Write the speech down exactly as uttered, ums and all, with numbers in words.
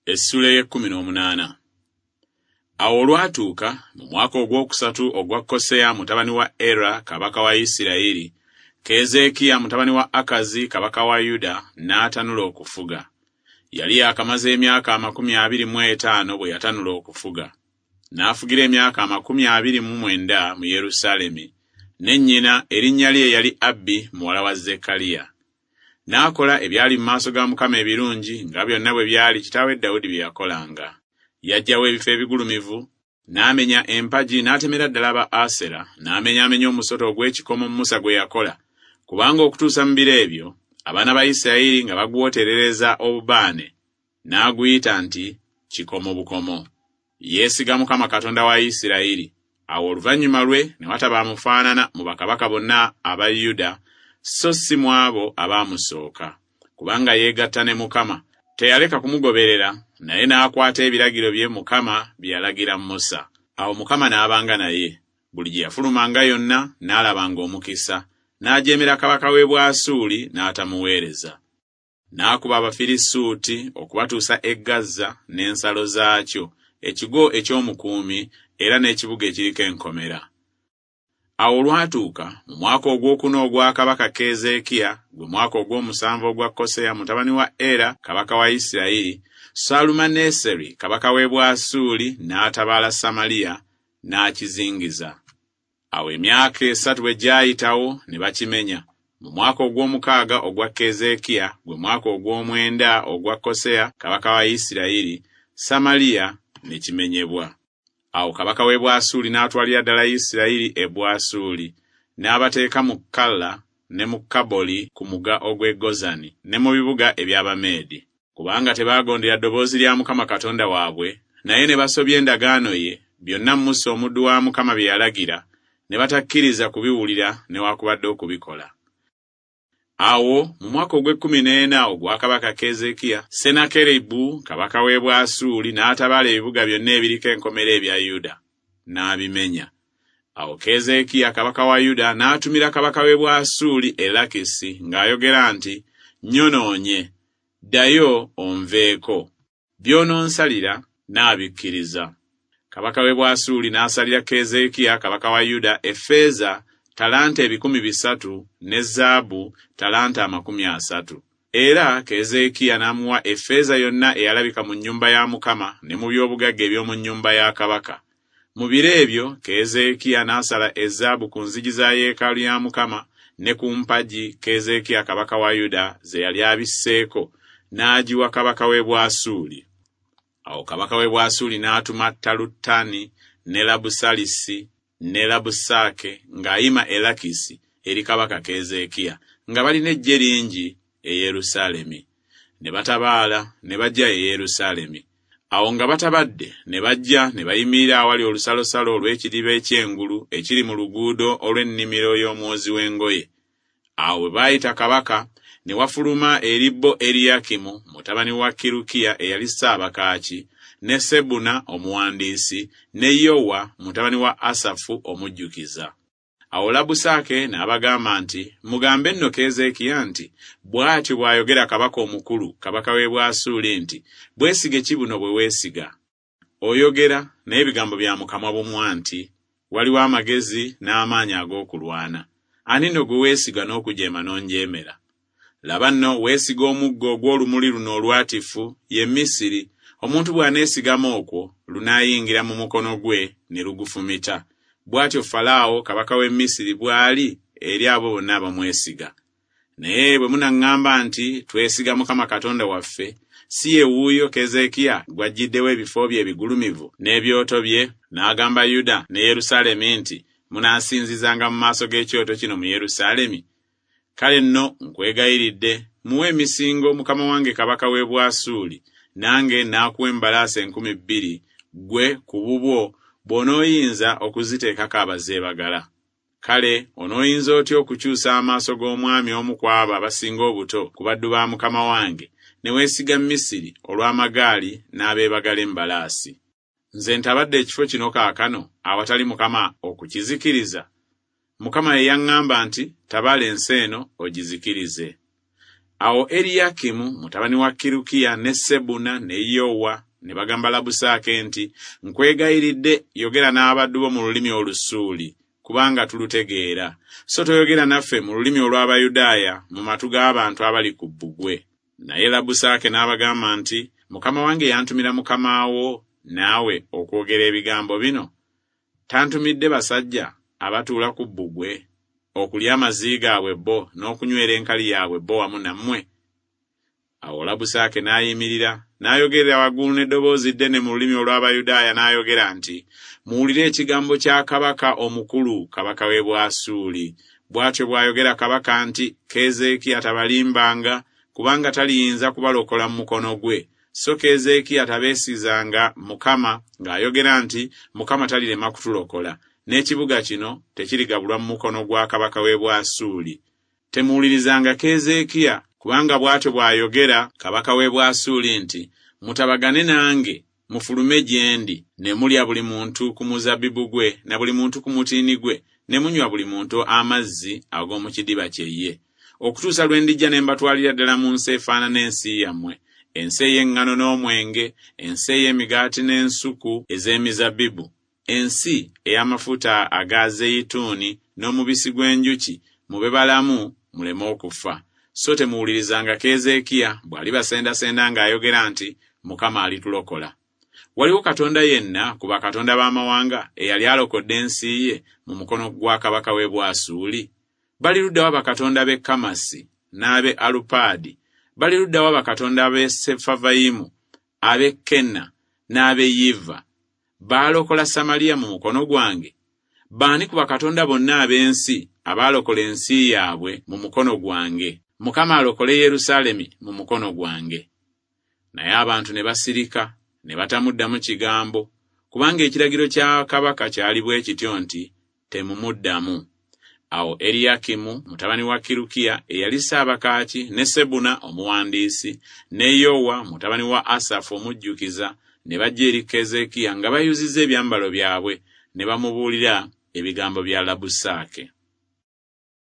Essula y'ekkumi n'omunaana. Awo olwatuuka mu mwaka ogwokusatu ogwa Koseya mutabani wa Era kabaka wa Isirayiri, Keezeekiya mutabani wa Akazi kabaka wa Yuda n'atanula okufuga. Yali yakamaze emyaka amakumi abiri mu etaano bwe yatanula okufuga. N'afugira emyaka amakumi abiri mu mwenda mu Yerusaalemi, ne nnyina erinnya lye yali Abbi muwala wa Zekkaliya. N'akola ebyali mu maaso ga Mukama ebirungi nga byonna bwe byali kitaawe Dawudi bye yakolanga. Yaggyawo ebifo ebigulumivu, n'amenya empagi n'atemera ddala aba Asera, n'amenyaamenya omusoto ogw'ekikomo Musa gwe yakola, kubanga okutuusa mu biro ebyo abaana ba Isirayiri nga bagwoterereza obubaane, n'aguyita nti kikomo bukomo. Yeesiga Mukama Katonda wa Isirayiri. Awo oluvannyuma lwe ne wataba amufaanana mu bakabaka bonna aba Yuda, so si mu abo abaamusooka, kubanga yeegatta ne Mukama. Teyaleka kumugoberera, naye n'akwata ebiragiro bye Mukama bye yalagira Musa. Awo Mukama n'abanga naye. Buli gye yafulumanga yonna n'alabanga omukisa, n'ajeemera kabaka w'e Bwasuli n'atamuweereza. N'akuba Abafirisuuti okubatuusa e Gaza n'ensalo zaakyo, ekigo eky'omukuumi era n'ekibuga ekiriko enkomera. Awo olwatuuka mu mwaka ogwokuna ogwa kabaka Keezeekiya, gwe mwaka ogw'omusanvu ogwa Koseya mutabani wa Era kabaka wa Isirayiri, Salumaneseri kabaka w'e Bwasuli n'atabaala Samaliya n'akizingiza. Awo emyaka esatu bwe gyayitawo ne bakimenya. Mu mwaka ogw'omukaaga ogwa Keezeekiya, gwe mwaka ogw'omwenda ogwa Koseya kabaka wa Isirayiri, Samaliya ne kimenyebwa. Awo kabaka w'e Bwasuli n'atwalira ddala Isirayiri e Bwasuli, n'abateeka mu Kala ne mu Kaboli ku mugga ogw'e Gozani ne mu bibuga eby'Abameedi, kubanga tebaagondera ddoboozi lya Mukama Katonda waabwe, naye ne basobya endagaano ye, byonna Musa omuddu wa Mukama bye yalagira, ne batakkiriza kubiwulira newaakubadde okubikola. Awo mu mwaka ogw'ekkumi n'ena ogwa kabaka Keezeekiya, Senakeribu kabaka w'e Bwasuli n'atabaala ebibuga byonna ebiriko enkomera ebya Yuda, n'abimenya. Awo Keezeekiya kabaka wa Yuda n'atumira kabaka w'e Bwasuli e Lakisi ng'ayogera nti, "Nyonoonye, ddayo onveeko. By'ononsalira n'abikkiriza." Kabaka w'e Bwasuli n'asalira Keezeekiya kabaka wa Yuda effeeza talanta ebikumi bisatu ne zaabu talanta amakumi asatu. Era Keezeekiya n'amuwa effeeza yonna eyalabika mu nnyumba ya Mukama ne mu by'obugagga eby'omu nnyumba ya kabaka. Mu biro ebyo Keezeekiya n'asala ezaabu ku nzigi za yeekaalu ya Mukama ne ku mpagi Keezeekiya kabaka wa Yuda ze yali abisseeko, n'agiwa kabaka w'e Bwasuli. Awo kabaka w'e Bwasuli n'atuma Talutani ne Labusalisi ne Labusake ng'ayima e Lakisi eri kabaka Keezeekiya, nga balina eggye lingi e Yerusaalemi. Ne batabaala ne bajja e Yerusaalemi. Awo nga batabadde ne bajja ne bayimirira awali olusalosalo olw'ekidiba eky'engulu ekiri mu luguudo olw'ennimiro y'omwozi w'engoye. Awo bwe baayita kabaka, ne wafuluma eribbo Eriyakimu mutabani wa Kirukiya eyali ssaabakaaki, ne Sebuna omuwandiisi, ne Yowa mutabani wa Asafu omujjukiza. Awo Labusake n'abagamba nti, "Mugambe nno Keezeekiya nti, bw'atyo bw'ayogera kabaka omukulu, kabaka w'e Bwasuli nti, bwesige ki buno bwe weesiga? Oyogera naye ebigambo bya mu kamwa bumwa nti, waliwo amagezi n'amaanyi ag'okulwana. Ani nno gwe weesiga n'okujeema n'onjeemera? Laba nno weesiga omuggo ogw'olumuli luno olwatifu, ye Misiri. Omuntu bw'aneesigamu okwo, lunaayingira mu mukono gwe ne lugufumita. Bw'atyo Falaawo kabaka w'e Misiri bw'ali eri abo bonna abamwesiga. Naye bwe munaŋŋamba nti twesiga Mukama Katonda waffe, si ye wuuyo Keezeekiya gw'ajjiddewo ebifo bye ebigulumivu n'ebyoto bye, n'agamba Yuda ne Yerusaalemi nti, munaasinzizanga mu maaso g'ekyoto kino mu Yerusaalemi? Kale nno nkwegayiridde, muwe emisingo mukama wange kabaka w'e Bwasuli, nange n'akuwa embalaasi enkumi bbiri, gwe ku bubwo bw'onooyinza okuziteekako abazeebagala. Kale onooyinza otya okukyusa amaaso g'omwami omu ku abo abasinga obuto ku baddu ba mukama wange, ne weesiga Misiri olw'amagaali n'abeebagala embalaasi? Nze ntabadde ekifo kino kaakano awatali Mukama okukizikiriza? Mukama ye yaŋŋamba nti, tabaala ensi eno ogizikirize. Awo Eriyakimu mutabani wa Kirukiya ne Sebuna ne Yowa ne bagamba Labusake nti, nkwegayiridde yogera n'abaddu bo mu lulimi olusuuli, kubanga tulutegeera, so toyogera naffe mu lulimi olw'Abayudaaya mu matu g'abantu abali ku bbugwe. Naye Labusake n'abagamba nti, Mukama wange yantumira mukama wo naawe okwogera ebigambo bino? Tantumidde basajja abatuula ku bbugwe okulya amazzi gaabwe bo n'okunywera enkali yaabwe bo wamu nammwe? Awo Labusake n'ayimirira n'ayogerera waggulu n'eddoboozi ddene mu lulimi olw'Abayudaaya n'ayogera nti, muwulire ekigambo kya kabaka omukulu, kabaka w'e Bwasuli. Bw'atyo bw'ayogera kabaka nti, Keezeekiya tabalimbanga, kubanga taliyinza kubalokola mu mukono gwe. So Keezeekiya tabeesizanga Mukama ng'ayogera nti, Mukama talirema kutulokola, n'ekibuga kino tekirigabulwa mu mukono gwa kabaka w'e Bwasuli. Temuwulirizanga Keezeekiya, kubanga bw'atyo bw'ayogera kabaka w'e Bwasuli nti, mutabagane nange, mufulume gye ndi, ne mulya buli muntu ku muzabbibu gwe na buli muntu ku mutiini gwe, ne munywa buli muntu amazzi ag'omu kidiba kye ye, okutuusa lwe ndijja ne mbatwalira ddala mu nsi efaanana ensi yammwe, ensi ey'eŋŋano n'omwenge, ensi ey'emigaati n'ensuku ez'emizabbibu, ensi ey'amafuta aga zeyituuni n'omubisi gw'enjuki, mube balamu muleme okufa. So temuwulirizanga Keezeekiya bw'alibasendasenda ng'ayogera nti, Mukama alitulokola. Waliwo Katonda yenna ku bakatonda b'amawanga eyali alokodde ensi ye mu mukono gwa kabaka w'e Bwasuli? Bali luddawa bakatonda b'e Kamasi n'ab'e Alupaadi? Bali luddawa bakatonda b'e Sefavayimu, ab'e Kenna n'ab'e Yiva? Baalokola Samaliya mu mukono gwange? Baani ku bakatonda bonna ab'ensi abaalokola ensi yaabwe mu mukono gwange? Mukama alokole Yerusaalemi mu mukono gwange. Naye abantu ne basirika ne batamuddamu kigambo, kubanga ekiragiro kya kabaka kyali bwe kityo nti, temumuddamu. Awo Eriyakimu mutabani wa Kirukiya eyali ssaabakaaki, ne Sebuna omuwandiisi, ne Yowa mutabani wa Asafu omujjukiza, ne bajja eri Keezeekiya nga bayuzizza ebyambalo byabwe, ne bamubuulira ebigambo bya Labusake.